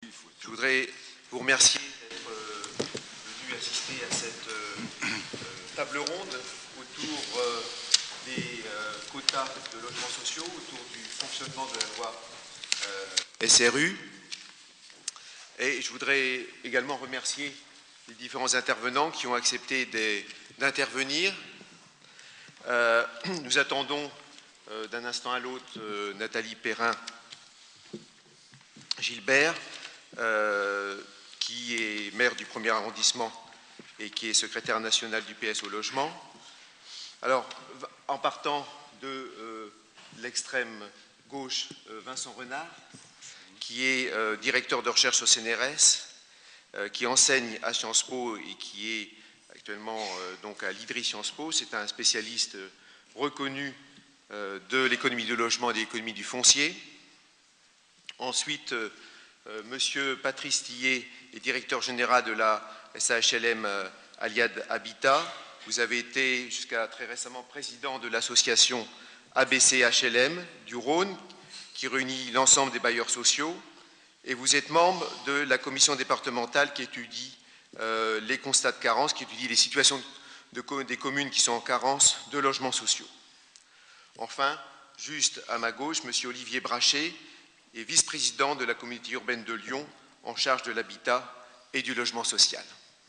Je voudrais vous remercier d'être venu assister à cette table ronde autour des quotas de logements sociaux, autour du fonctionnement de la loi SRU. Et je voudrais également remercier les différents intervenants qui ont accepté d'intervenir. Nous attendons d'un instant à l'autre Nathalie Perrin-Gilbert, qui est maire du 1er arrondissement et qui est secrétaire national du PS au logement. Alors, en partant de l'extrême gauche, Vincent Renard, qui est directeur de recherche au CNRS, qui enseigne à Sciences Po et qui est actuellement donc à l'IDRI Sciences Po. C'est un spécialiste reconnu de l'économie du logement et de l'économie du foncier. Ensuite, Monsieur Patrice Tillet est directeur général de la SAHLM Aliade Habitat. Vous avez été jusqu'à très récemment président de l'association ABC HLM du Rhône, qui réunit l'ensemble des bailleurs sociaux. Et vous êtes membre de la commission départementale qui étudie les constats de carence, qui étudie les situations des communes qui sont en carence de logements sociaux. Enfin, juste à ma gauche, M. Olivier Brachet est vice-président de la communauté urbaine de Lyon en charge de l'habitat et du logement social.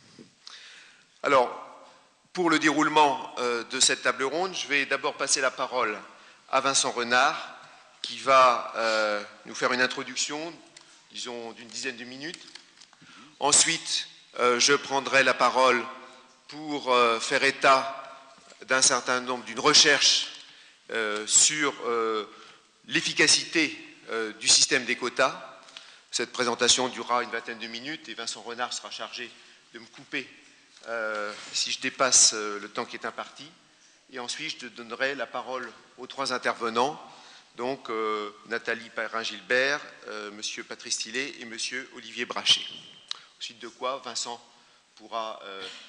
Alors, pour le déroulement de cette table ronde, je vais d'abord passer la parole à Vincent Renard, qui va nous faire une introduction, disons d'une dizaine de minutes. Ensuite, je prendrai la parole pour faire état d'un certain nombre, d'une recherche sur l'efficacité du système des quotas. Cette présentation durera une vingtaine de minutes et Vincent Renard sera chargé de me couper si je dépasse le temps qui est imparti. Et ensuite, je donnerai la parole aux trois intervenants, donc Nathalie Perrin-Gilbert, Monsieur Patrice Tillet et Monsieur Olivier Brachet. Ensuite de quoi, Vincent pourra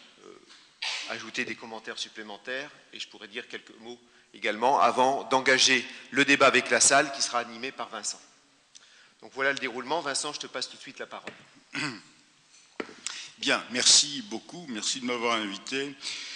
ajouter des commentaires supplémentaires et je pourrai dire quelques mots également avant d'engager le débat avec la salle qui sera animé par Vincent. Donc voilà le déroulement. Vincent, je te passe tout de suite la parole. Bien, merci beaucoup. Merci de m'avoir invité.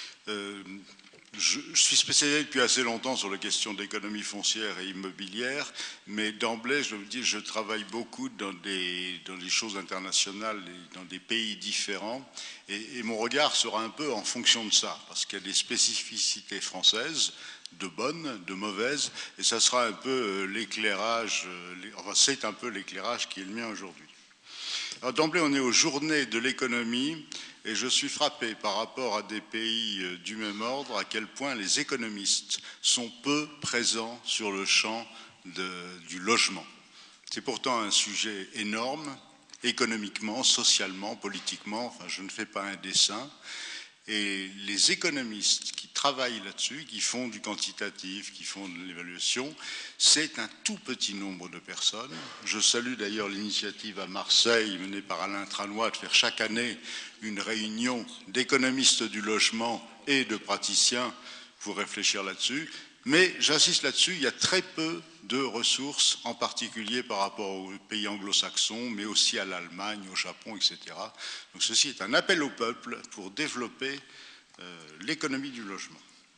Je suis spécialisé depuis assez longtemps sur les questions d'économie foncière et immobilière, mais d'emblée, je vous dis, je travaille beaucoup dans des choses internationales et dans des pays différents, et mon regard sera un peu en fonction de ça, parce qu'il y a des spécificités françaises, de bonnes, de mauvaises, et ça sera un peu l'éclairage, enfin c'est un peu l'éclairage qui est le mien aujourd'hui. Alors d'emblée, on est aux journées de l'économie, et je suis frappé par rapport à des pays du même ordre à quel point les économistes sont peu présents sur le champ du logement. C'est pourtant un sujet énorme, économiquement, socialement, politiquement, enfin je ne fais pas un dessin. Et les économistes qui travaillent là-dessus, qui font du quantitatif, qui font de l'évaluation, c'est un tout petit nombre de personnes. Je salue d'ailleurs l'initiative à Marseille, menée par Alain Tranois, de faire chaque année une réunion d'économistes du logement et de praticiens pour réfléchir là-dessus. Mais j'insiste là-dessus, il y a très peu de ressources, en particulier par rapport aux pays anglo-saxons, mais aussi à l'Allemagne, au Japon, etc. Donc ceci est un appel au peuple pour développer l'économie du logement.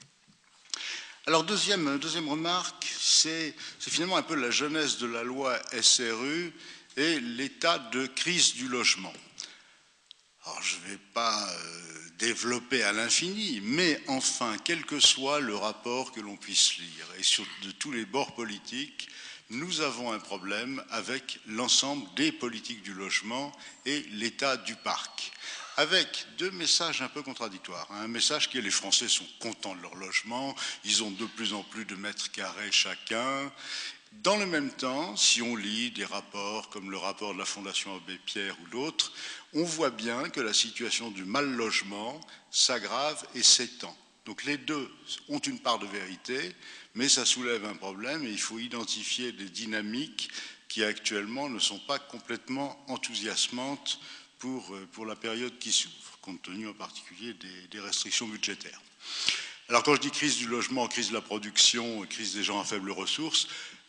Alors deuxième remarque, c'est finalement un peu la genèse de la loi SRU et l'état de crise du logement. Alors je ne vais pas développer à l'infini, mais enfin, quel que soit le rapport que l'on puisse lire, et de tous les bords politiques, nous avons un problème avec l'ensemble des politiques du logement et l'état du parc, avec deux messages un peu contradictoires. Un message qui est: les Français sont contents de leur logement, ils ont de plus en plus de mètres carrés chacun. Dans le même temps, si on lit des rapports comme le rapport de la Fondation Abbé Pierre ou d'autres, on voit bien que la situation du mal-logement s'aggrave et s'étend. Donc les deux ont une part de vérité, mais ça soulève un problème et il faut identifier des dynamiques qui actuellement ne sont pas complètement enthousiasmantes pour la période qui s'ouvre, compte tenu en particulier des restrictions budgétaires. Alors quand je dis crise du logement, crise de la production, crise des gens à faibles ressources,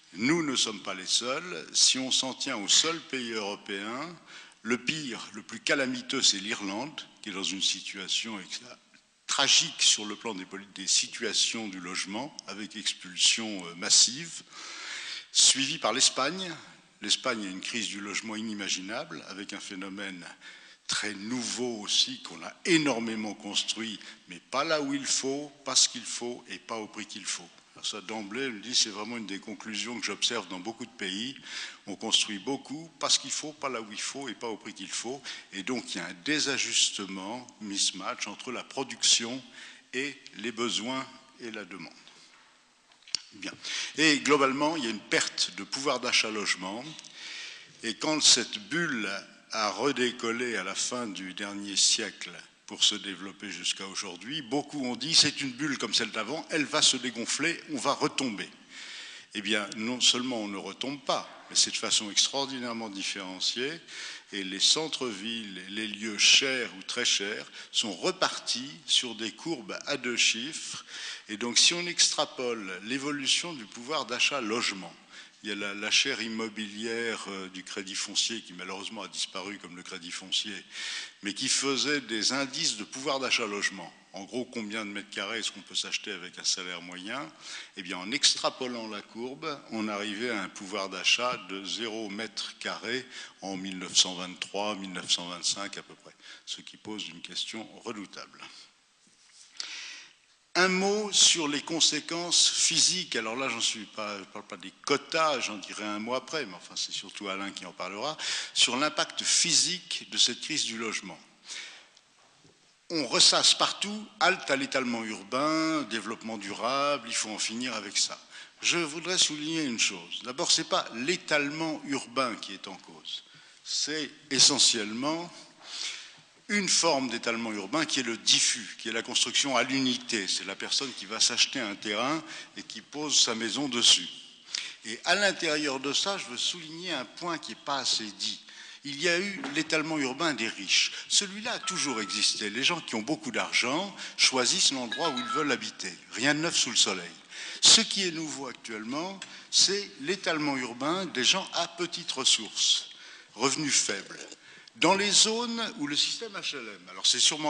Nous ne sommes pas les seuls. Si on s'en tient aux seuls pays européens, le pire, le plus calamiteux, c'est l'Irlande, qui est dans une situation tragique sur le plan des situations du logement, avec expulsion massive, suivi par l'Espagne. L'Espagne a une crise du logement inimaginable, avec un phénomène très nouveau aussi, qu'on a énormément construit, mais pas là où il faut, pas ce qu'il faut et pas au prix qu'il faut. Alors ça, d'emblée, je me dis, c'est vraiment une des conclusions que j'observe dans beaucoup de pays. On construit beaucoup, pas ce qu'il faut, pas là où il faut et pas au prix qu'il faut. Et donc, il y a un désajustement, mismatch, entre la production et les besoins et la demande. Bien. Et globalement, il y a une perte de pouvoir d'achat logement. Et quand cette bulle a redécollé à la fin du dernier siècle pour se développer jusqu'à aujourd'hui, beaucoup ont dit c'est une bulle comme celle d'avant, elle va se dégonfler, on va retomber. Eh bien, non seulement on ne retombe pas, mais c'est de façon extraordinairement différenciée, et les centres-villes, les lieux chers ou très chers, sont repartis sur des courbes à 2 chiffres. Et donc, si on extrapole l'évolution du pouvoir d'achat logement, il y a la chaire immobilière du crédit foncier qui malheureusement a disparu comme le crédit foncier, mais qui faisait des indices de pouvoir d'achat logement. En gros, combien de mètres carrés est-ce qu'on peut s'acheter avec un salaire moyen? Eh bien, en extrapolant la courbe, on arrivait à un pouvoir d'achat de 0 mètre carré en 1923, 1925 à peu près, ce qui pose une question redoutable. Un mot sur les conséquences physiques. Alors là, je ne parle pas des quotas, j'en dirai un mot après, mais enfin c'est surtout Alain qui en parlera, sur l'impact physique de cette crise du logement. On ressasse partout, halte à l'étalement urbain, développement durable, il faut en finir avec ça. Je voudrais souligner une chose. D'abord, ce n'est pas l'étalement urbain qui est en cause. C'est essentiellement une forme d'étalement urbain qui est le diffus, qui est la construction à l'unité. C'est la personne qui va s'acheter un terrain et qui pose sa maison dessus. Et à l'intérieur de ça, je veux souligner un point qui n'est pas assez dit. Il y a eu l'étalement urbain des riches. Celui-là a toujours existé. Les gens qui ont beaucoup d'argent choisissent l'endroit où ils veulent habiter. Rien de neuf sous le soleil. Ce qui est nouveau actuellement, c'est l'étalement urbain des gens à petites ressources, revenus faibles. Dans les zones où le système HLM, alors c'est sûrement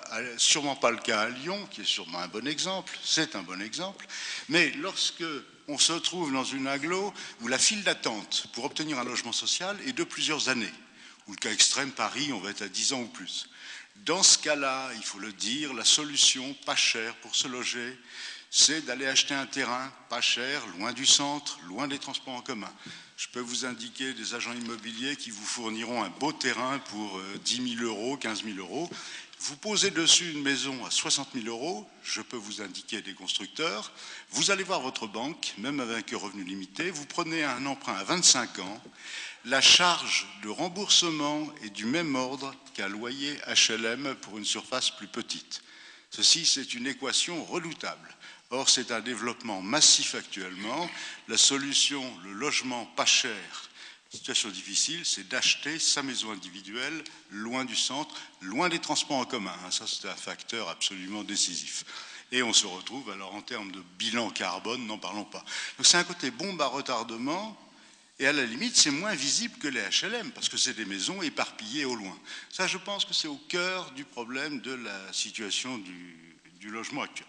pas le cas à Lyon, qui est sûrement un bon exemple, c'est un bon exemple, mais lorsque on se trouve dans une agglo où la file d'attente pour obtenir un logement social est de plusieurs années, ou le cas extrême, Paris, on va être à 10 ans ou plus. Dans ce cas-là, il faut le dire, la solution pas chère pour se loger, c'est d'aller acheter un terrain pas cher, loin du centre, loin des transports en commun. Je peux vous indiquer des agents immobiliers qui vous fourniront un beau terrain pour 10 000 euros, 15 000 euros. Vous posez dessus une maison à 60 000 euros, je peux vous indiquer des constructeurs. Vous allez voir votre banque, même avec un revenu limité, vous prenez un emprunt à 25 ans. La charge de remboursement est du même ordre qu'un loyer HLM pour une surface plus petite. Ceci, c'est une équation redoutable. Or, c'est un développement massif actuellement. La solution, le logement pas cher, situation difficile, c'est d'acheter sa maison individuelle loin du centre, loin des transports en commun. Ça, c'est un facteur absolument décisif. Et on se retrouve, alors en termes de bilan carbone, n'en parlons pas. Donc c'est un côté bombe à retardement, et à la limite, c'est moins visible que les HLM, parce que c'est des maisons éparpillées au loin. Ça, je pense que c'est au cœur du problème de la situation du logement actuel.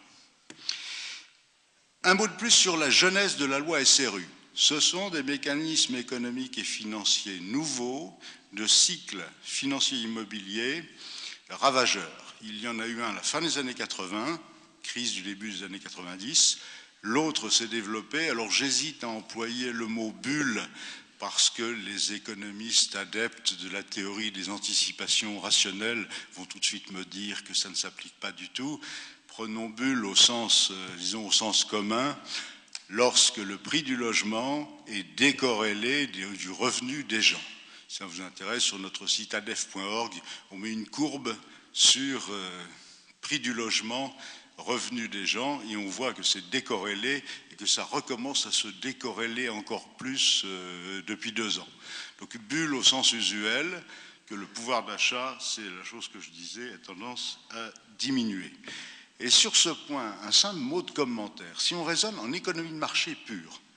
Un mot de plus sur la genèse de la loi SRU. Ce sont des mécanismes économiques et financiers nouveaux de cycle financier immobilier ravageurs. Il y en a eu un à la fin des années 80, crise du début des années 90. L'autre s'est développé. Alors j'hésite à employer le mot bulle parce que les économistes adeptes de la théorie des anticipations rationnelles vont tout de suite me dire que ça ne s'applique pas du tout. Prenons bulle au sens, disons au sens commun, lorsque le prix du logement est décorrélé du revenu des gens. Si ça vous intéresse, sur notre site adef.org, on met une courbe sur prix du logement, revenu des gens, et on voit que c'est décorrélé et que ça recommence à se décorréler encore plus depuis 2 ans. Donc bulle au sens usuel, que le pouvoir d'achat, c'est la chose que je disais, a tendance à diminuer. Et sur ce point, un simple mot de commentaire. Si on raisonne en économie de marché pure,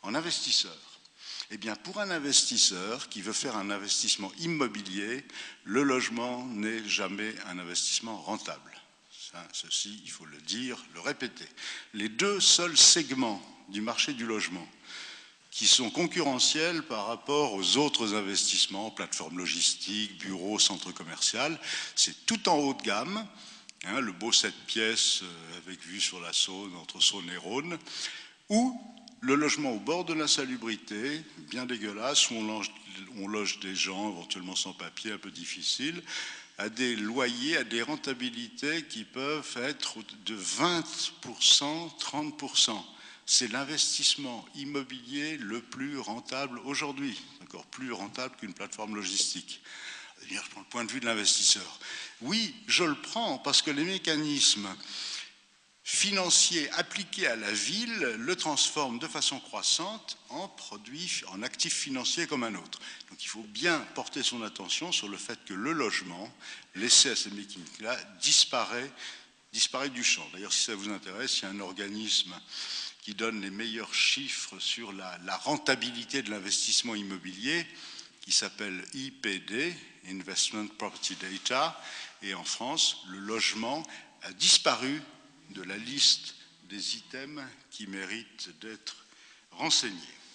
en investisseur. Eh bien, pour un investisseur qui veut faire un investissement immobilier, le logement n'est jamais un investissement rentable. Ça, ceci, il faut le dire, le répéter. Les deux seuls segments du marché du logement qui sont concurrentiels par rapport aux autres investissements, plateformes logistiques, bureaux, centres commerciaux, c'est tout en haut de gamme, hein, le beau 7 pièces avec vue sur la Saône, entre Saône et Rhône, ou le logement au bord de l'insalubrité, bien dégueulasse, où on loge des gens éventuellement sans papier, un peu difficile, à des loyers, à des rentabilités qui peuvent être de 20%, 30%. C'est l'investissement immobilier le plus rentable aujourd'hui, encore plus rentable qu'une plateforme logistique. Je prends le point de vue de l'investisseur. Oui, je le prends parce que les mécanismes financiers appliqués à la ville le transforment de façon croissante en produit, en actif financier comme un autre. Donc il faut bien porter son attention sur le fait que le logement, laissé à ces mécaniques-là, disparaît du champ. D'ailleurs, si ça vous intéresse, il y a un organisme qui donne les meilleurs chiffres sur la rentabilité de l'investissement immobilier, qui s'appelle IPD, Investment Property Data, et en France, le logement a disparu de la liste des items qui méritent d'être renseignés.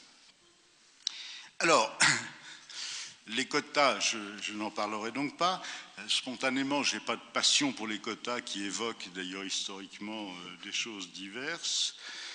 Alors, les quotas, je n'en parlerai donc pas. Spontanément, je n'ai pas de passion pour les quotas qui évoquent d'ailleurs historiquement des choses diverses.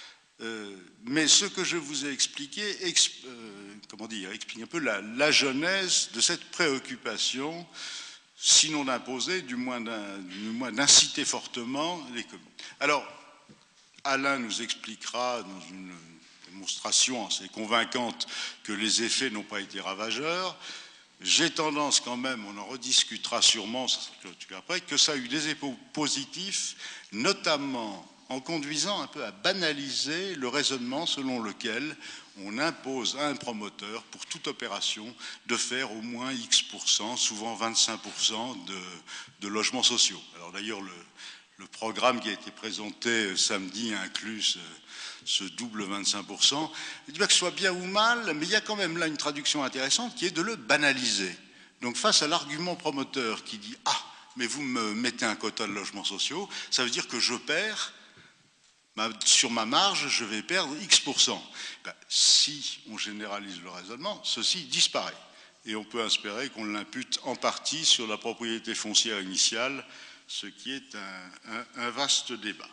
Mais ce que je vous ai expliqué explique un peu la genèse de cette préoccupation, sinon d'imposer, du moins d'inciter fortement les communes. Alors, Alain nous expliquera dans une démonstration assez convaincante que les effets n'ont pas été ravageurs. J'ai tendance quand même, on en rediscutera sûrement, ça sera après, que ça a eu des effets positifs, notamment en conduisant un peu à banaliser le raisonnement selon lequel on impose à un promoteur, pour toute opération, de faire au moins X%, souvent 25% de logements sociaux. Alors d'ailleurs, le programme qui a été présenté samedi inclut ce double 25%. Je dis pas que ce soit bien ou mal, mais il y a quand même là une traduction intéressante qui est de le banaliser. Donc face à l'argument promoteur qui dit « Ah, mais vous me mettez un quota de logements sociaux, ça veut dire que je perds, sur ma marge, je vais perdre X%. » Si on généralise le raisonnement, ceci disparaît. Et on peut espérer qu'on l'impute en partie sur la propriété foncière initiale, ce qui est un vaste débat.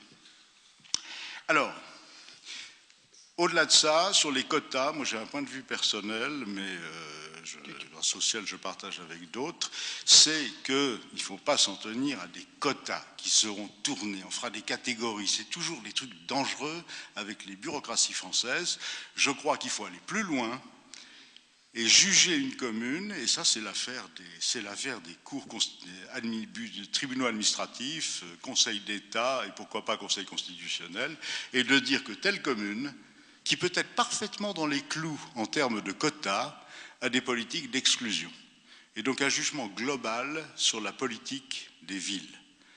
Alors, au-delà de ça, sur les quotas, moi j'ai un point de vue personnel, mais en social je partage avec d'autres, c'est qu'il ne faut pas s'en tenir à des quotas qui seront tournés, on fera des catégories, c'est toujours des trucs dangereux avec les bureaucraties françaises. Je crois qu'il faut aller plus loin et juger une commune, et ça c'est l'affaire des cours, des tribunaux administratifs, Conseil d'État et pourquoi pas Conseil constitutionnel, et de dire que telle commune, qui peut être parfaitement dans les clous en termes de quotas, a des politiques d'exclusion. Et donc un jugement global sur la politique des villes.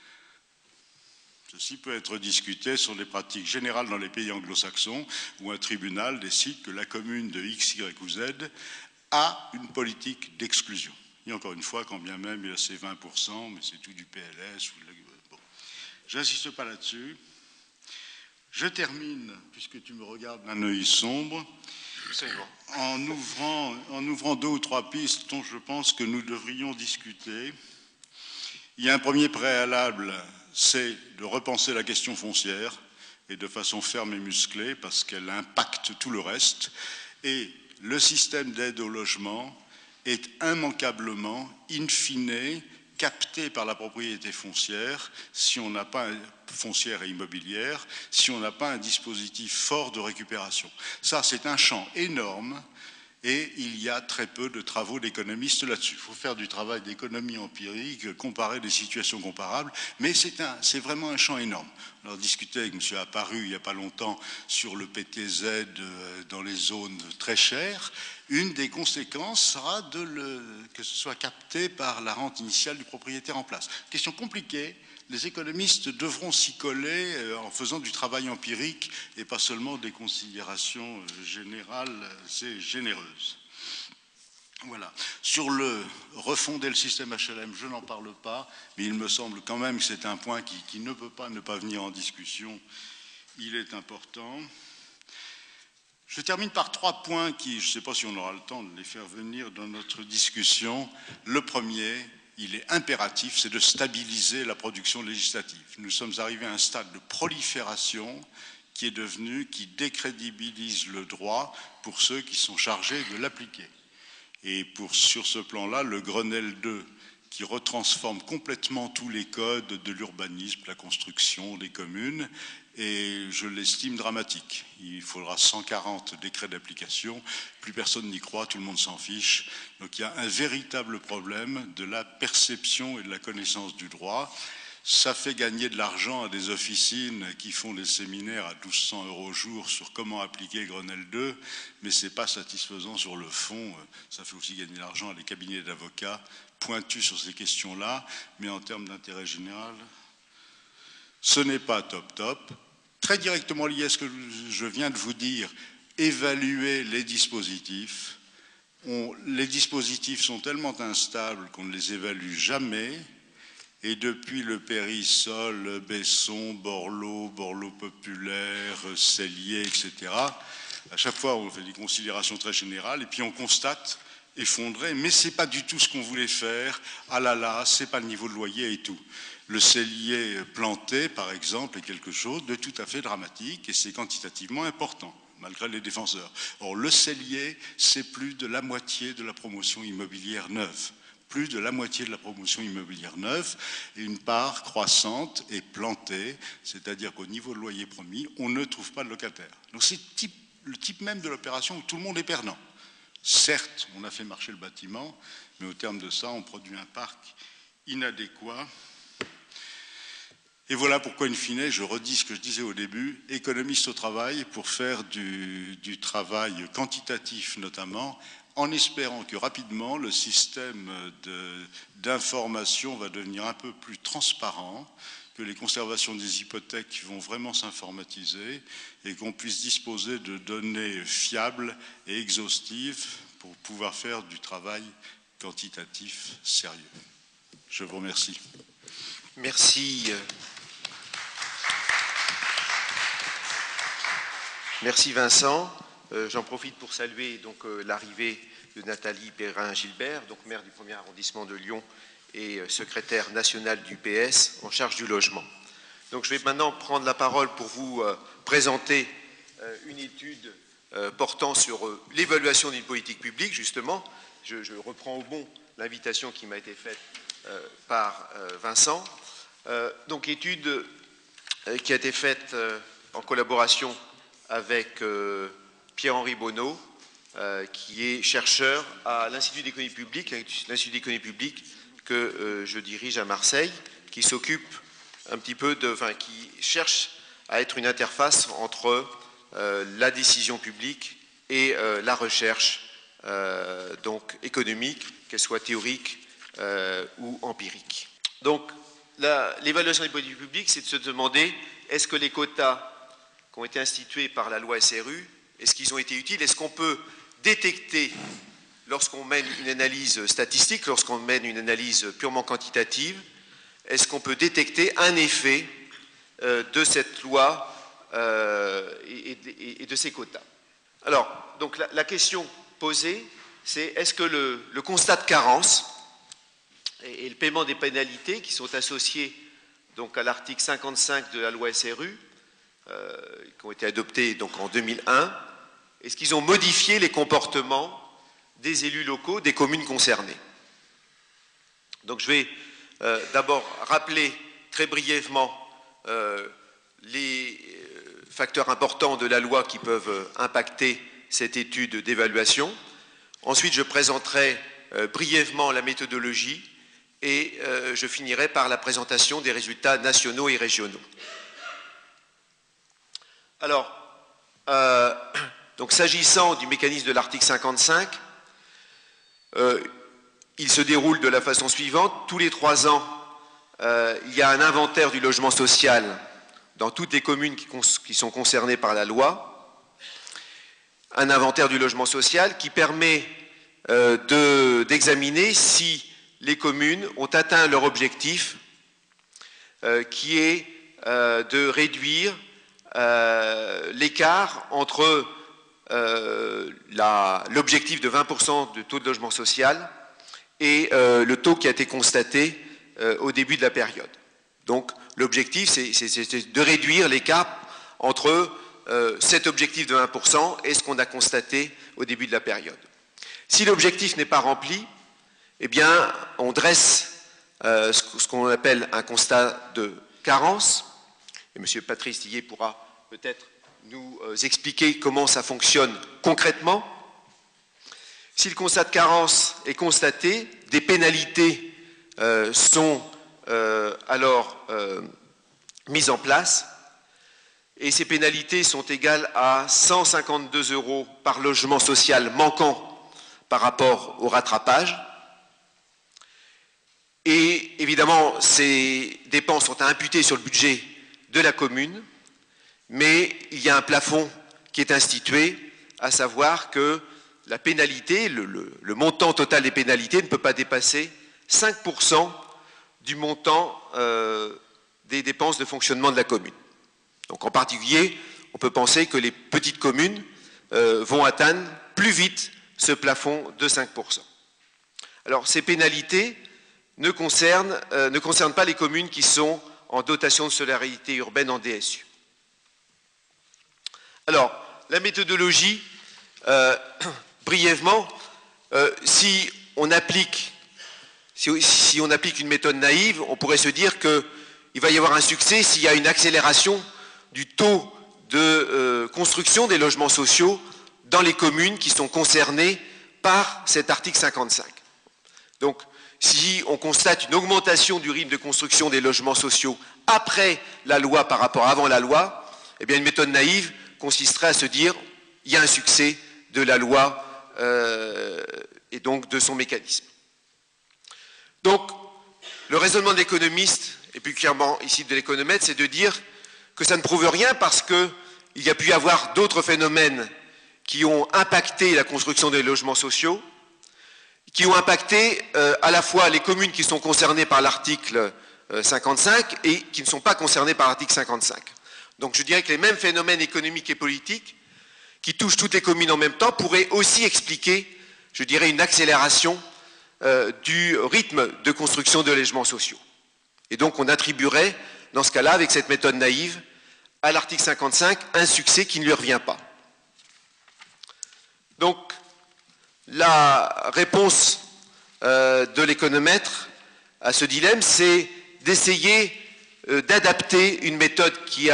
Ceci peut être discuté sur des pratiques générales dans les pays anglo-saxons, où un tribunal décide que la commune de X, Y ou Z a une politique d'exclusion. Et encore une fois, quand bien même il y a ces 20%, mais c'est tout du PLS. Bon. Je n'insiste pas là-dessus. Je termine, puisque tu me regardes d'un œil sombre, en ouvrant 2 ou 3 pistes dont je pense que nous devrions discuter. Il y a un premier préalable, c'est de repenser la question foncière, et de façon ferme et musclée, parce qu'elle impacte tout le reste. Et le système d'aide au logement est immanquablement, in fine, capté par la propriété foncière, si on n'a pas foncière et immobilière, si on n'a pas un dispositif fort de récupération. Ça, c'est un champ énorme et il y a très peu de travaux d'économistes là-dessus. Il faut faire du travail d'économie empirique, comparer des situations comparables, mais c'est vraiment un champ énorme. On a discuté avec M. Apparu il n'y a pas longtemps sur le PTZ dans les zones très chères. Une des conséquences sera que ce soit capté par la rente initiale du propriétaire en place. Question compliquée. les économistes devront s'y coller en faisant du travail empirique et pas seulement des considérations générales et généreuses. Voilà. Sur le refonder le système HLM, je n'en parle pas, mais il me semble quand même que c'est un point qui ne peut pas ne pas venir en discussion. Il est important. Je termine par 3 points qui, je ne sais pas si on aura le temps de les faire venir dans notre discussion. Le premier, il est impératif, c'est de stabiliser la production législative. Nous sommes arrivés à un stade de prolifération qui décrédibilise le droit pour ceux qui sont chargés de l'appliquer. Et sur ce plan-là, le Grenelle 2, qui retransforme complètement tous les codes de l'urbanisme, la construction, des communes, et je l'estime dramatique. Il faudra 140 décrets d'application, plus personne n'y croit, tout le monde s'en fiche. Donc il y a un véritable problème de la perception et de la connaissance du droit. Ça fait gagner de l'argent à des officines qui font des séminaires à 1 200 € au jour sur comment appliquer Grenelle 2, mais ce n'est pas satisfaisant sur le fond. Ça fait aussi gagner de l'argent à des cabinets d'avocats pointus sur ces questions-là, mais en termes d'intérêt général, ce n'est pas top. Très directement lié à ce que je viens de vous dire, évaluer les dispositifs. Les dispositifs sont tellement instables qu'on ne les évalue jamais. Et depuis le Périsol, Besson, Borloo, Borloo Populaire, Sellier, etc., à chaque fois on fait des considérations très générales et puis on constate effondré, mais ce n'est pas du tout ce qu'on voulait faire. Ah là là, ce n'est pas le niveau de loyer et tout. Le cellier planté, par exemple, est quelque chose de tout à fait dramatique et c'est quantitativement important, malgré les défenseurs. Or, le cellier, c'est plus de la moitié de la promotion immobilière neuve. Plus de la moitié de la promotion immobilière neuve, et une part croissante et plantée, c'est-à-dire qu'au niveau de loyer promis, on ne trouve pas de locataire. Donc c'est le type même de l'opération où tout le monde est perdant. Certes, on a fait marcher le bâtiment, mais au terme de ça, on produit un parc inadéquat. Et voilà pourquoi, in fine, je redis ce que je disais au début, économiste au travail pour faire du travail quantitatif notamment, en espérant que rapidement le système d'information va devenir un peu plus transparent, que les conservations des hypothèques vont vraiment s'informatiser et qu'on puisse disposer de données fiables et exhaustives pour pouvoir faire du travail quantitatif sérieux. Je vous remercie. Merci. Merci Vincent. J'en profite pour saluer donc l'arrivée de Nathalie Perrin-Gilbert, donc maire du 1er arrondissement de Lyon et secrétaire nationale du PS en charge du logement. Donc je vais maintenant prendre la parole pour vous présenter une étude portant sur l'évaluation d'une politique publique, justement. Je reprends au bon l'invitation qui m'a été faite par Vincent. Donc étude qui a été faite en collaboration avec Pierre-Henri Bonneau, qui est chercheur à l'Institut d'économie publique, que je dirige à Marseille, qui s'occupe un petit peu qui cherche à être une interface entre la décision publique et la recherche donc économique, qu'elle soit théorique ou empirique. Donc l'évaluation des politiques publiques, c'est de se demander est-ce que les quotas qui ont été institués par la loi SRU, est-ce qu'ils ont été utiles? Est-ce qu'on peut détecter, lorsqu'on mène une analyse statistique, lorsqu'on mène une analyse purement quantitative, est-ce qu'on peut détecter un effet de cette loi et de ces quotas? Alors, donc la question posée, c'est est-ce que le constat de carence et le paiement des pénalités qui sont associés donc à l'article 55 de la loi SRU, qui ont été adoptés donc en 2001, est-ce qu'ils ont modifié les comportements des élus locaux des communes concernées? Donc je vais d'abord rappeler très brièvement les facteurs importants de la loi qui peuvent impacter cette étude d'évaluation. Ensuite, je présenterai brièvement la méthodologie et je finirai par la présentation des résultats nationaux et régionaux. Alors, donc s'agissant du mécanisme de l'article 55, il se déroule de la façon suivante. Tous les 3 ans, il y a un inventaire du logement social dans toutes les communes qui sont concernées par la loi, un inventaire du logement social qui permet d'examiner si les communes ont atteint leur objectif, qui est de réduire l'écart entre l'objectif de 20% de taux de logement social et le taux qui a été constaté au début de la période. Donc l'objectif, c'est de réduire l'écart entre cet objectif de 1% et ce qu'on a constaté au début de la période. Si l'objectif n'est pas rempli, eh bien, on dresse ce qu'on appelle un constat de carence. Et M. Patrice Tillet pourra peut-être nous expliquer comment ça fonctionne concrètement. Si le constat de carence est constaté, des pénalités sont alors mises en place. Et ces pénalités sont égales à 152 € par logement social manquant par rapport au rattrapage. Et évidemment, ces dépenses sont à imputer sur le budget de la commune, mais il y a un plafond qui est institué, à savoir que la pénalité, le montant total des pénalités ne peut pas dépasser 5% du montant des dépenses de fonctionnement de la commune. Donc en particulier, on peut penser que les petites communes vont atteindre plus vite ce plafond de 5%. Alors ces pénalités ne concernent pas les communes qui sont en dotation de solidarité urbaine en DSU. Alors, la méthodologie, brièvement, si on applique une méthode naïve, on pourrait se dire qu'il va y avoir un succès s'il y a une accélération du taux de construction des logements sociaux dans les communes qui sont concernées par cet article 55. Donc, si on constate une augmentation du rythme de construction des logements sociaux après la loi par rapport à avant la loi, eh bien une méthode naïve consisterait à se dire il y a un succès de la loi et donc de son mécanisme. Donc, le raisonnement de l'économiste, et plus clairement ici de l'économètre, c'est de dire que ça ne prouve rien parce qu'il y a pu y avoir d'autres phénomènes qui ont impacté la construction des logements sociaux, qui ont impacté à la fois les communes qui sont concernées par l'article 55 et qui ne sont pas concernées par l'article 55. Donc je dirais que les mêmes phénomènes économiques et politiques qui touchent toutes les communes en même temps pourraient aussi expliquer, je dirais, une accélération du rythme de construction de logements sociaux. Et donc on attribuerait, dans ce cas-là, avec cette méthode naïve, à l'article 55 un succès qui ne lui revient pas. Donc, la réponse de l'économètre à ce dilemme, c'est d'essayer d'adapter une méthode qui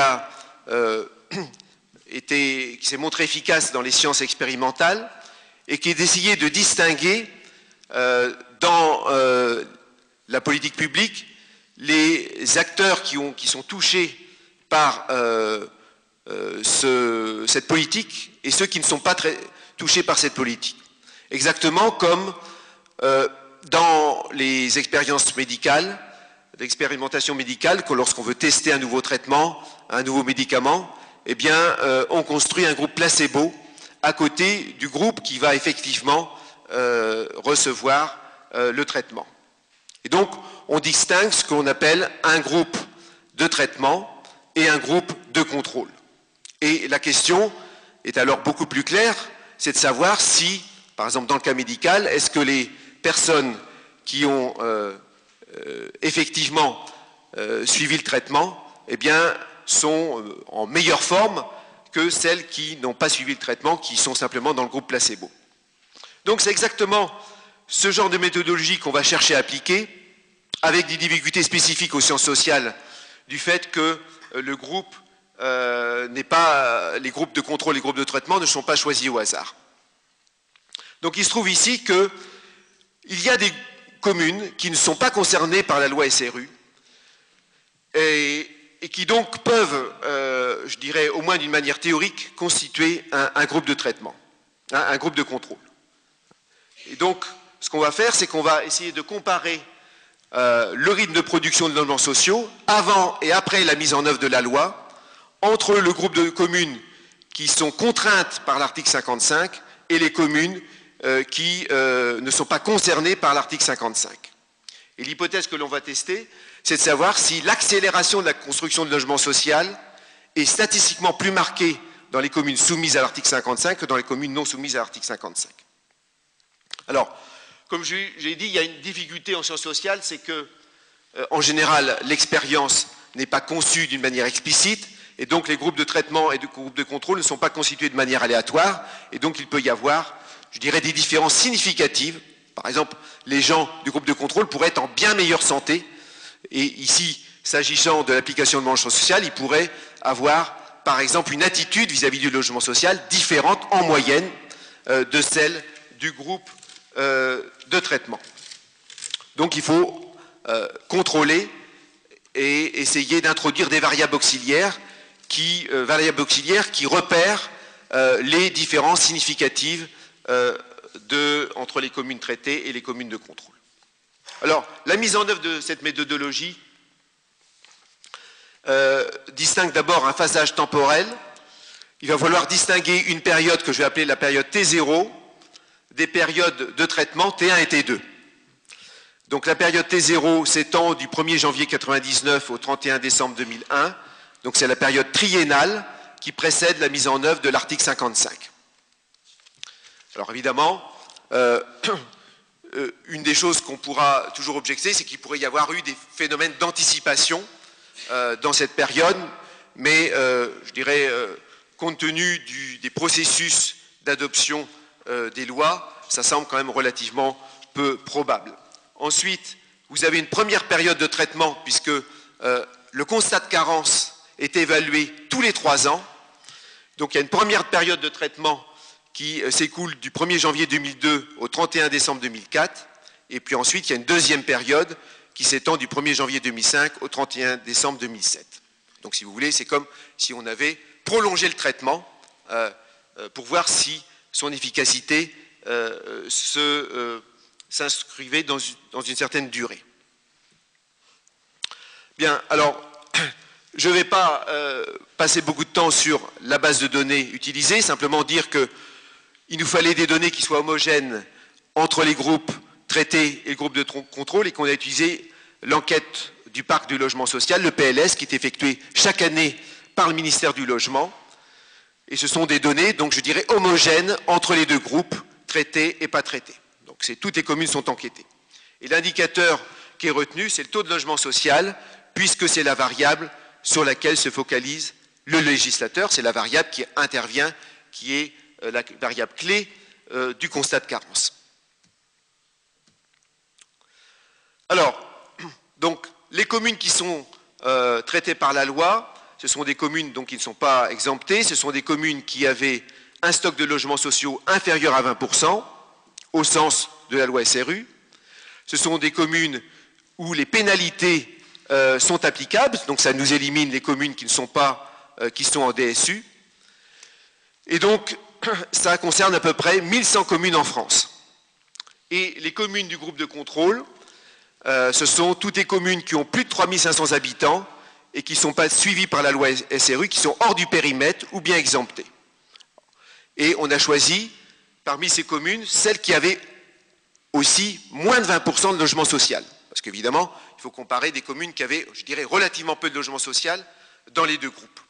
s'est montrée efficace dans les sciences expérimentales et qui est d'essayer de distinguer dans la politique publique les acteurs qui sont touchés par cette politique et ceux qui ne sont pas touchés par cette politique. Exactement comme dans les expériences médicales, l'expérimentation médicale, que lorsqu'on veut tester un nouveau traitement, un nouveau médicament, eh bien, on construit un groupe placebo à côté du groupe qui va effectivement recevoir le traitement. Et donc, on distingue ce qu'on appelle un groupe de traitement et un groupe de contrôle. Et la question est alors beaucoup plus claire, c'est de savoir si, par exemple dans le cas médical, est-ce que les personnes qui ont effectivement suivi le traitement, eh bien, sont en meilleure forme que celles qui n'ont pas suivi le traitement, qui sont simplement dans le groupe placebo. Donc c'est exactement ce genre de méthodologie qu'on va chercher à appliquer, avec des difficultés spécifiques aux sciences sociales, du fait que le groupe n'est pas, les groupes de contrôle, les groupes de traitement ne sont pas choisis au hasard. Donc il se trouve ici qu'il y a des communes qui ne sont pas concernées par la loi SRU et qui donc peuvent, je dirais au moins d'une manière théorique, constituer un groupe de traitement, un groupe de contrôle. Et donc ce qu'on va faire, c'est qu'on va essayer de comparer le rythme de production de logements sociaux avant et après la mise en œuvre de la loi entre le groupe de communes qui sont contraintes par l'article 55 et les communes qui ne sont pas concernées par l'article 55. Et l'hypothèse que l'on va tester, c'est de savoir si l'accélération de la construction de logements sociaux est statistiquement plus marquée dans les communes soumises à l'article 55 que dans les communes non soumises à l'article 55. Alors, comme j'ai dit, il y a une difficulté en sciences sociales, c'est que, en général, l'expérience n'est pas conçue d'une manière explicite, et donc les groupes de traitement et de groupes de contrôle ne sont pas constitués de manière aléatoire, et donc il peut y avoir, je dirais, des différences significatives. Par exemple, les gens du groupe de contrôle pourraient être en bien meilleure santé, et ici, s'agissant de l'application de logement social, ils pourraient avoir, par exemple, une attitude vis-à-vis du logement social différente en moyenne de celle du groupe de traitement. Donc il faut contrôler et essayer d'introduire des variables auxiliaires qui repèrent les différences significatives entre les communes traitées et les communes de contrôle. Alors, la mise en œuvre de cette méthodologie distingue d'abord un phasage temporel. Il va falloir distinguer une période que je vais appeler la période T0 des périodes de traitement T1 et T2. Donc la période T0 s'étend du 1er janvier 1999 au 31 décembre 2001. Donc c'est la période triennale qui précède la mise en œuvre de l'article 55. Alors évidemment, une des choses qu'on pourra toujours objecter, c'est qu'il pourrait y avoir eu des phénomènes d'anticipation dans cette période, mais je dirais, compte tenu des processus d'adoption des lois, ça semble quand même relativement peu probable. Ensuite, vous avez une première période de traitement, puisque le constat de carence est évalué tous les 3 ans. Donc il y a une première période de traitement qui s'écoule du 1er janvier 2002 au 31 décembre 2004, et puis ensuite il y a une deuxième période qui s'étend du 1er janvier 2005 au 31 décembre 2007. Donc si vous voulez, c'est comme si on avait prolongé le traitement pour voir si son efficacité s'inscrivait dans une certaine durée. Bien, alors, je ne vais pas passer beaucoup de temps sur la base de données utilisée, simplement dire qu'il nous fallait des données qui soient homogènes entre les groupes traités et le groupe de contrôle, et qu'on a utilisé l'enquête du parc du logement social, le PLS, qui est effectué chaque année par le ministère du Logement. Et ce sont des données, donc je dirais, homogènes entre les deux groupes, traités et pas traités. Donc toutes les communes sont enquêtées. Et l'indicateur qui est retenu, c'est le taux de logement social, puisque c'est la variable sur laquelle se focalise le législateur, c'est la variable qui intervient, qui est la variable clé du constat de carence. Alors, donc, les communes qui sont traitées par la loi, ce sont des communes donc, qui ne sont pas exemptées, ce sont des communes qui avaient un stock de logements sociaux inférieur à 20%, au sens de la loi SRU. Ce sont des communes où les pénalités sont applicables, donc ça nous élimine les communes qui ne sont pas, qui sont en DSU. Et donc, ça concerne à peu près 1100 communes en France. Et les communes du groupe de contrôle, ce sont toutes les communes qui ont plus de 3500 habitants et qui ne sont pas suivies par la loi SRU, qui sont hors du périmètre ou bien exemptées. Et on a choisi, parmi ces communes, celles qui avaient aussi moins de 20% de logement social. Parce qu'évidemment, il faut comparer des communes qui avaient, je dirais, relativement peu de logement social dans les deux groupes.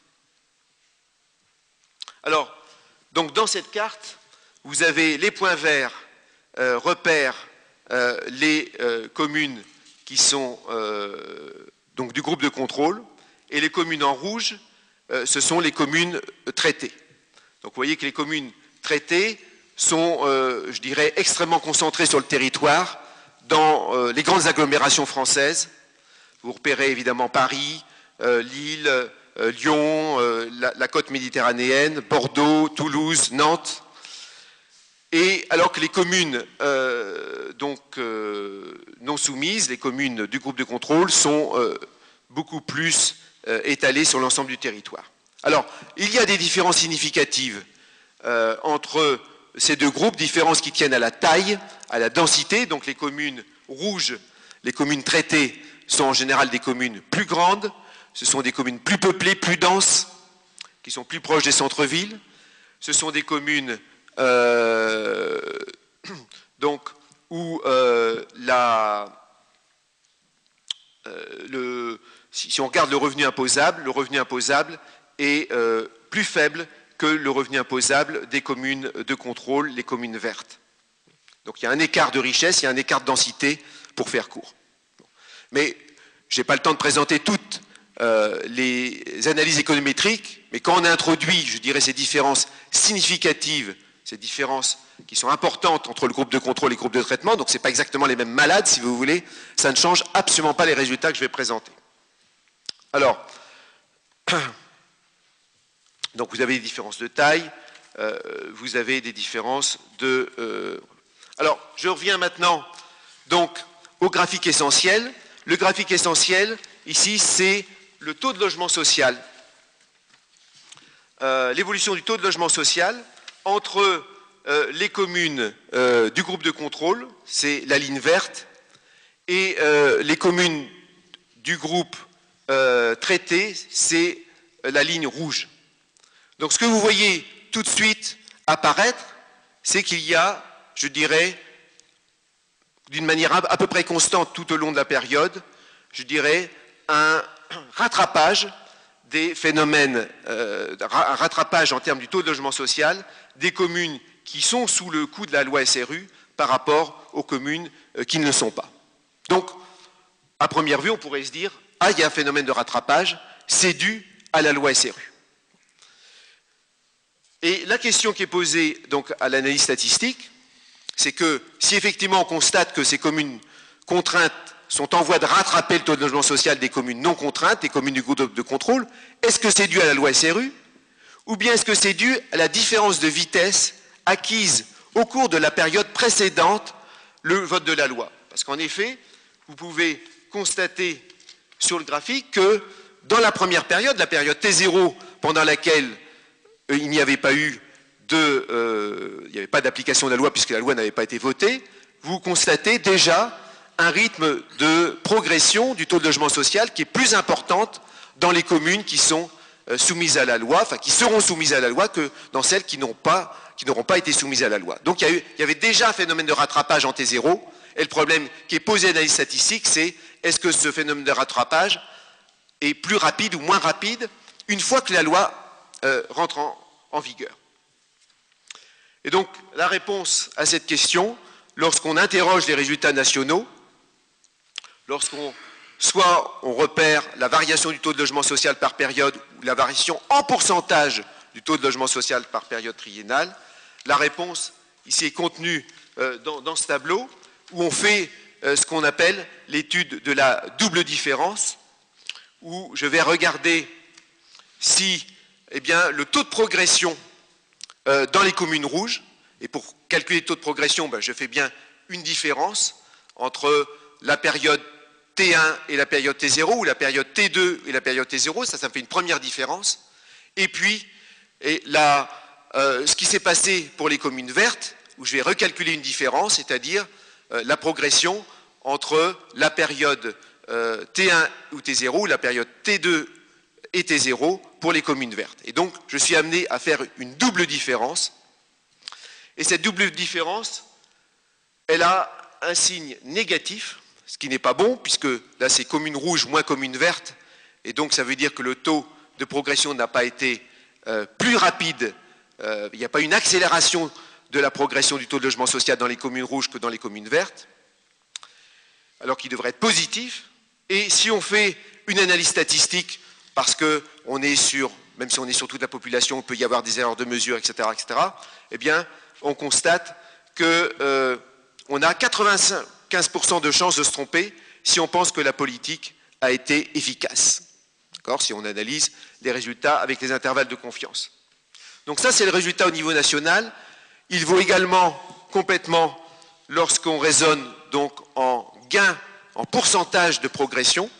Alors, donc dans cette carte, vous avez les points verts repèrent les communes qui sont donc du groupe de contrôle, et les communes en rouge, ce sont les communes traitées. Donc vous voyez que les communes traitées sont, je dirais, extrêmement concentrées sur le territoire, dans les grandes agglomérations françaises. Vous repérez évidemment Paris, Lille, Lyon, la côte méditerranéenne, Bordeaux, Toulouse, Nantes. Et alors que les communes non soumises, les communes du groupe de contrôle, sont beaucoup plus étalées sur l'ensemble du territoire. Alors, il y a des différences significatives entre ces deux groupes, différences qui tiennent à la taille, à la densité. Donc les communes rouges Les communes traitées sont en général des communes plus grandes, ce sont des communes plus peuplées, plus denses, qui sont plus proches des centres-villes. Ce sont des communes donc, où si on regarde le revenu imposable est plus faible que le revenu imposable des communes de contrôle, les communes vertes. Donc il y a un écart de richesse, il y a un écart de densité, pour faire court. Mais je n'ai pas le temps de présenter toutes les analyses économétriques, mais quand on a introduit, je dirais, ces différences significatives, ces différences qui sont importantes entre le groupe de contrôle et le groupe de traitement, donc ce n'est pas exactement les mêmes malades, si vous voulez, ça ne change absolument pas les résultats que je vais présenter. Alors, donc vous avez des différences de taille, vous avez des différences de... Alors, je reviens maintenant donc au graphique essentiel. Le graphique essentiel, ici, c'est le taux de logement social. L'évolution du taux de logement social entre les communes du groupe de contrôle, c'est la ligne verte, et les communes du groupe traité, c'est la ligne rouge. Donc ce que vous voyez tout de suite apparaître, c'est qu'il y a, je dirais, d'une manière à peu près constante tout au long de la période, je dirais, un rattrapage des phénomènes, un rattrapage en termes du taux de logement social des communes qui sont sous le coup de la loi SRU par rapport aux communes qui ne le sont pas. Donc, à première vue, on pourrait se dire, ah, il y a un phénomène de rattrapage, c'est dû à la loi SRU. Et la question qui est posée donc à l'analyse statistique, c'est que si effectivement on constate que ces communes contraintes sont en voie de rattraper le taux de logement social des communes non contraintes, des communes du groupe de contrôle, est-ce que c'est dû à la loi SRU ou bien est-ce que c'est dû à la différence de vitesse acquise au cours de la période précédente le vote de la loi? Parce qu'en effet, vous pouvez constater sur le graphique que dans la première période, la période T0, pendant laquelle il n'y avait pas eu il n'y avait pas d'application de la loi puisque la loi n'avait pas été votée, vous constatez déjà un rythme de progression du taux de logement social qui est plus importante dans les communes qui sont soumises à la loi, enfin qui seront soumises à la loi que dans celles qui n'auront pas été soumises à la loi. Donc il y avait déjà un phénomène de rattrapage en T0, et le problème qui est posé à l'analyse statistique, c'est est-ce que ce phénomène de rattrapage est plus rapide ou moins rapide une fois que la loi rentre en vigueur. Et donc, la réponse à cette question, lorsqu'on interroge les résultats nationaux, soit on repère la variation du taux de logement social par période ou la variation en pourcentage du taux de logement social par période triennale, la réponse ici est contenue dans ce tableau où on fait ce qu'on appelle l'étude de la double différence, où je vais regarder si le taux de progression dans les communes rouges, et pour calculer le taux de progression, je fais bien une différence entre la période T1 et la période T0, ou la période T2 et la période T0, ça me fait une première différence. Et puis, ce qui s'est passé pour les communes vertes, où je vais recalculer une différence, c'est-à-dire la progression entre la période T1 ou T0, ou la période T2 et T0 pour les communes vertes. Et donc, je suis amené à faire une double différence. Et cette double différence, elle a un signe négatif, ce qui n'est pas bon, puisque là, c'est commune rouge moins commune verte. Et donc, ça veut dire que le taux de progression n'a pas été plus rapide. Il n'y a pas une accélération de la progression du taux de logement social dans les communes rouges que dans les communes vertes, alors qu'il devrait être positif. Et si on fait une analyse statistique, parce que même si on est sur toute la population, il peut y avoir des erreurs de mesure, etc., eh bien, on constate qu'on a 95% de chances de se tromper si on pense que la politique a été efficace. D'accord ? Si on analyse les résultats avec les intervalles de confiance. Donc ça, c'est le résultat au niveau national. Il vaut également complètement lorsqu'on raisonne donc en gain, en pourcentage de progression.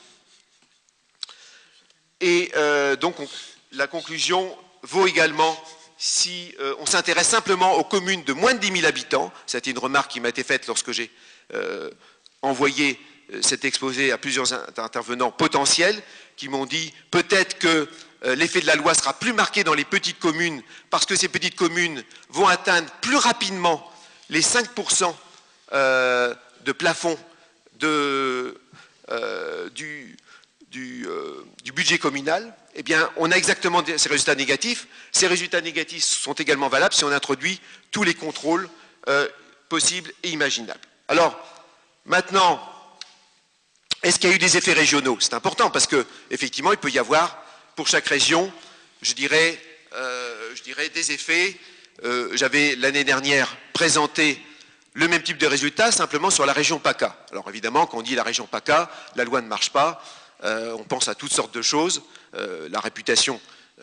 Et donc, la conclusion vaut également si on s'intéresse simplement aux communes de moins de 10 000 habitants. C'était une remarque qui m'a été faite lorsque j'ai envoyé cet exposé à plusieurs intervenants potentiels qui m'ont dit peut-être que l'effet de la loi sera plus marqué dans les petites communes parce que ces petites communes vont atteindre plus rapidement les 5% de plafond du budget communal. Eh bien, on a exactement ces résultats négatifs. Ces résultats négatifs sont également valables si on introduit tous les contrôles possibles et imaginables. Alors, maintenant, est-ce qu'il y a eu des effets régionaux? C'est important parce qu'effectivement, il peut y avoir, pour chaque région, je dirais des effets. J'avais l'année dernière présenté le même type de résultats, simplement sur la région PACA. Alors évidemment, quand on dit la région PACA, la loi ne marche pas, on pense à toutes sortes de choses. La réputation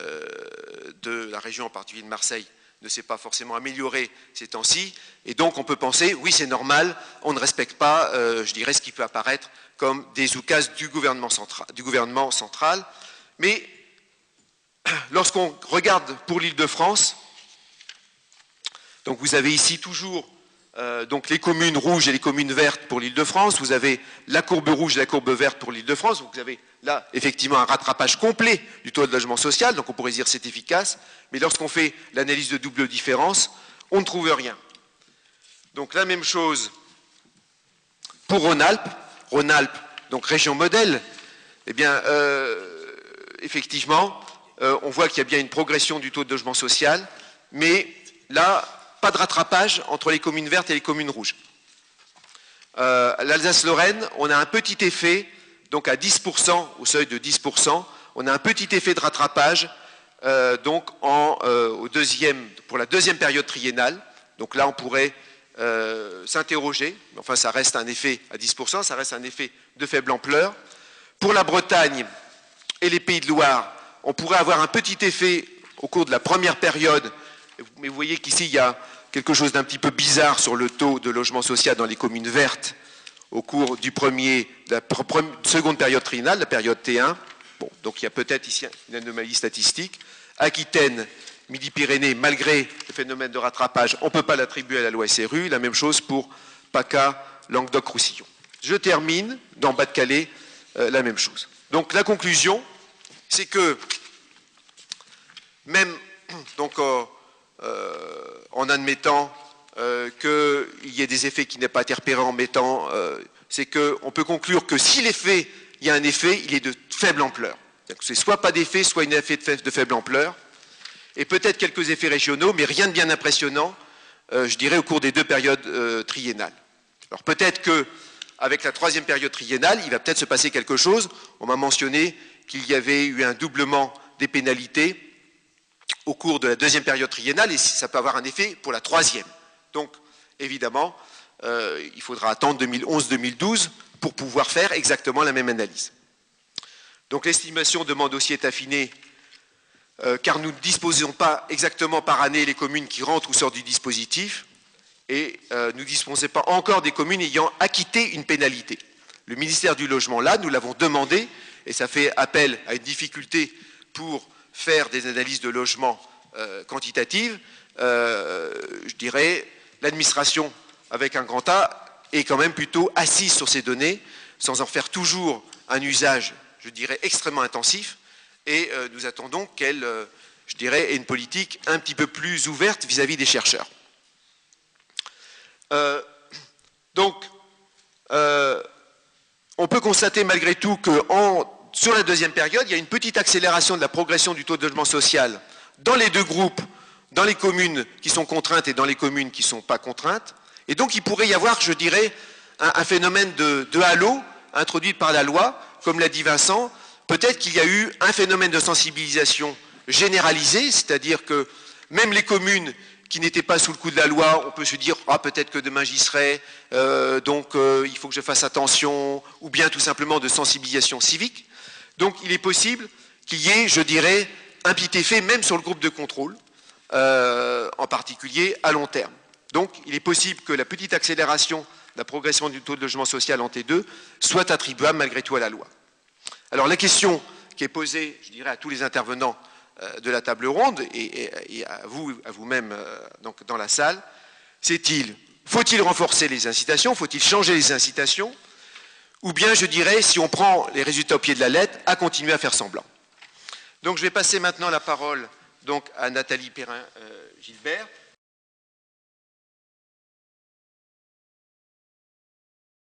de la région, en particulier de Marseille, ne s'est pas forcément améliorée ces temps-ci, et donc on peut penser, oui c'est normal, on ne respecte pas, je dirais, ce qui peut apparaître comme des oukases du gouvernement central. Mais lorsqu'on regarde pour l'Île-de-France, donc vous avez ici toujours donc les communes rouges et les communes vertes pour l'Île-de-France, vous avez la courbe rouge et la courbe verte pour l'Île-de-France, donc vous avez là effectivement un rattrapage complet du taux de logement social, donc on pourrait dire c'est efficace, mais lorsqu'on fait l'analyse de double différence, on ne trouve rien. Donc la même chose pour Rhône-Alpes, donc région modèle, eh bien effectivement on voit qu'il y a bien une progression du taux de logement social, mais là, pas de rattrapage entre les communes vertes et les communes rouges. L'Alsace-Lorraine, on a un petit effet, donc à 10%, au seuil de 10%, on a un petit effet de rattrapage donc pour la deuxième période triennale. Donc là, on pourrait s'interroger, enfin ça reste un effet à 10%, ça reste un effet de faible ampleur. Pour la Bretagne et les Pays de Loire, on pourrait avoir un petit effet au cours de la première période, mais vous voyez qu'ici, il y a quelque chose d'un petit peu bizarre sur le taux de logement social dans les communes vertes au cours de la seconde période triennale, la période T1. Bon, donc il y a peut-être ici une anomalie statistique. Aquitaine, Midi-Pyrénées, malgré le phénomène de rattrapage, on ne peut pas l'attribuer à la loi SRU. La même chose pour PACA, Languedoc-Roussillon. Je termine, dans Bas-de-Calais, la même chose. Donc la conclusion, c'est que même donc, en admettant qu'il y ait des effets qui n'aient pas été repérés en mettant, c'est qu'on peut conclure que si il y a un effet, il est de faible ampleur. C'est soit pas d'effet, soit un effet de faible ampleur, et peut-être quelques effets régionaux, mais rien de bien impressionnant, je dirais, au cours des deux périodes triennales. Alors peut-être qu'avec la troisième période triennale, il va peut-être se passer quelque chose. On m'a mentionné qu'il y avait eu un doublement des pénalités au cours de la deuxième période triennale, et ça peut avoir un effet pour la troisième. Donc, évidemment, il faudra attendre 2011-2012 pour pouvoir faire exactement la même analyse. Donc, l'estimation demande aussi est affinée, car nous ne disposons pas exactement par année les communes qui rentrent ou sortent du dispositif, et nous ne disposons pas encore des communes ayant acquitté une pénalité. Le ministère du Logement, là, nous l'avons demandé, et ça fait appel à une difficulté pour faire des analyses de logement quantitatives, je dirais, l'administration avec un grand A est quand même plutôt assise sur ces données, sans en faire toujours un usage, je dirais, extrêmement intensif, et nous attendons qu'elle, je dirais, ait une politique un petit peu plus ouverte vis-à-vis des chercheurs. Donc, on peut constater malgré tout que sur la deuxième période, il y a une petite accélération de la progression du taux de logement social dans les deux groupes, dans les communes qui sont contraintes et dans les communes qui ne sont pas contraintes. Et donc, il pourrait y avoir, je dirais, un phénomène de halo introduit par la loi, comme l'a dit Vincent. Peut-être qu'il y a eu un phénomène de sensibilisation généralisé, c'est-à-dire que même les communes qui n'étaient pas sous le coup de la loi, on peut se dire « Ah, peut-être que demain j'y serai, donc il faut que je fasse attention », ou bien tout simplement de sensibilisation civique. Donc il est possible qu'il y ait, je dirais, un petit effet même sur le groupe de contrôle, en particulier à long terme. Donc il est possible que la petite accélération de la progression du taux de logement social en T2 soit attribuable malgré tout à la loi. Alors la question qui est posée, je dirais, à tous les intervenants de la table ronde et à vous-même donc dans la salle, c'est faut-il renforcer les incitations, faut-il changer les incitations, ou bien je dirais, si on prend les résultats au pied de la lettre, à continuer à faire semblant. Donc je vais passer maintenant la parole donc, à Nathalie Perrin-Gilbert,